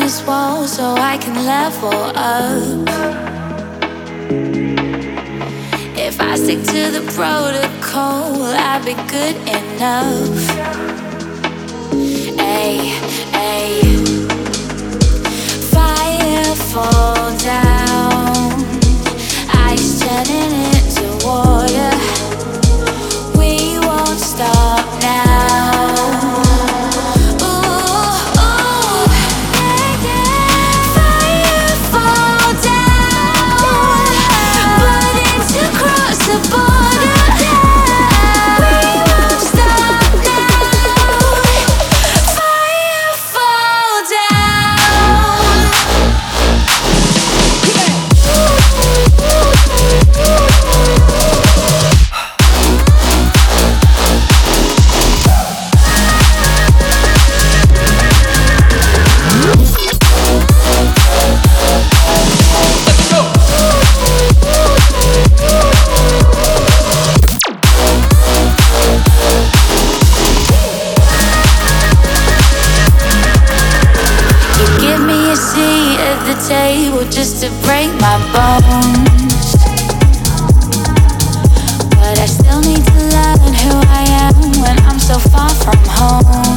this wall so I can level up. If I stick to the protocol, I'll be good enough. Ay, ay. Fire fall down, ice turning into water. We won't stop now. Table just to break my bones, but I still need to learn who I am when I'm so far from home.